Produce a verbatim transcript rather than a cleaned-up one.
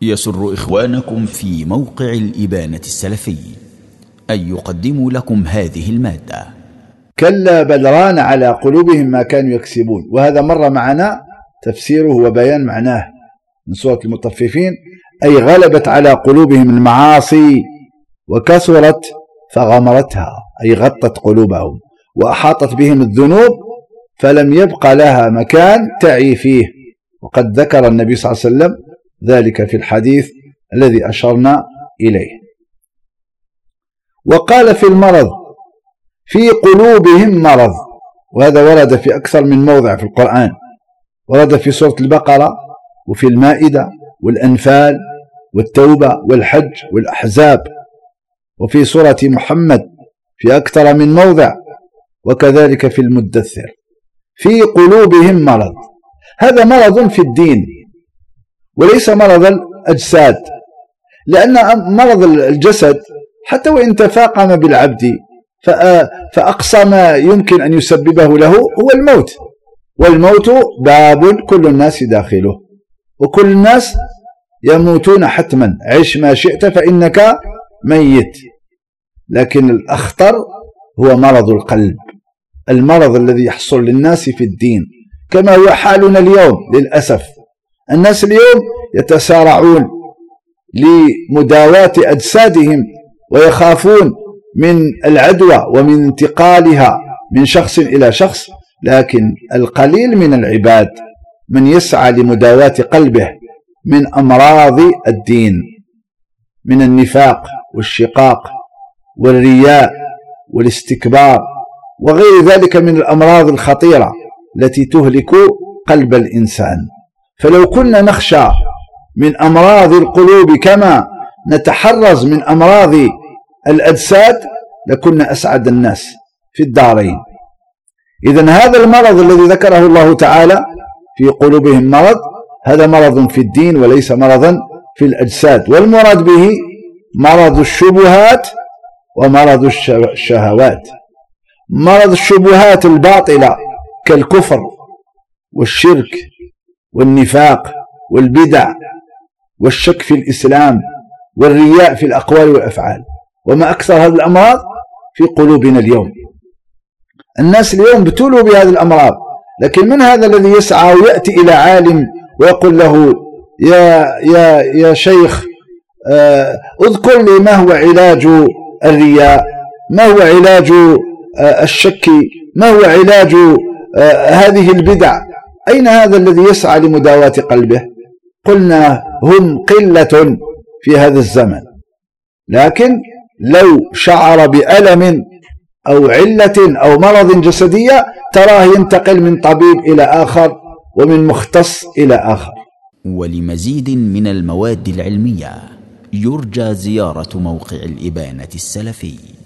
يسر إخوانكم في موقع الإبانة السلفي أن يقدموا لكم هذه المادة. كلا بل ران على قلوبهم ما كانوا يكسبون. وهذا مر معنا تفسيره وبيان معناه من سورة المطففين، أي غلبت على قلوبهم المعاصي وكثرت فغمرتها، أي غطت قلوبهم وأحاطت بهم الذنوب فلم يبق لها مكان تعي فيه. وقد ذكر النبي صلى الله عليه وسلم ذلك في الحديث الذي أشرنا إليه. وقال في المرض في قلوبهم مرض، وهذا ورد في أكثر من موضع في القرآن، ورد في سورة البقرة وفي المائدة والأنفال والتوبة والحج والأحزاب، وفي سورة محمد في أكثر من موضع، وكذلك في المدثر. في قلوبهم مرض، هذا مرض في الدين وليس مرض الأجساد، لأن مرض الجسد حتى وإن تفاقم بالعبد فأقصى ما يمكن أن يسببه له هو الموت، والموت باب كل الناس داخله، وكل الناس يموتون حتما، عش ما شئت فإنك ميت. لكن الأخطر هو مرض القلب، المرض الذي يحصل للناس في الدين، كما هو حالنا اليوم للأسف. الناس اليوم يتسارعون لمداواة أجسادهم ويخافون من العدوى ومن انتقالها من شخص إلى شخص، لكن القليل من العباد من يسعى لمداواة قلبه من أمراض الدين، من النفاق والشقاق والرياء والاستكبار وغير ذلك من الأمراض الخطيرة التي تهلك قلب الإنسان. فلو كنا نخشى من أمراض القلوب كما نتحرز من أمراض الأجساد لكنا أسعد الناس في الدارين. إذن هذا المرض الذي ذكره الله تعالى في قلوبهم مرض، هذا مرض في الدين وليس مرضا في الأجساد، والمراد به مرض الشبهات ومرض الشهوات. مرض الشبهات الباطلة كالكفر والشرك والنفاق والبدع والشك في الإسلام والرياء في الأقوال والأفعال، وما أكثر هذه الأمراض في قلوبنا اليوم. الناس اليوم ابتلوا بهذه الأمراض، لكن من هذا الذي يسعى ويأتي إلى عالم ويقول له يا, يا, يا شيخ آه اذكر لي ما هو علاج الرياء، ما هو علاج آه الشك، ما هو علاج آه هذه البدع. أين هذا الذي يسعى لمداواة قلبه؟ قلنا هم قلة في هذا الزمن، لكن لو شعر بألم أو علة أو مرض جسدية تراه ينتقل من طبيب إلى آخر ومن مختص إلى آخر. ولمزيد من المواد العلمية يرجى زيارة موقع الإبانة السلفي.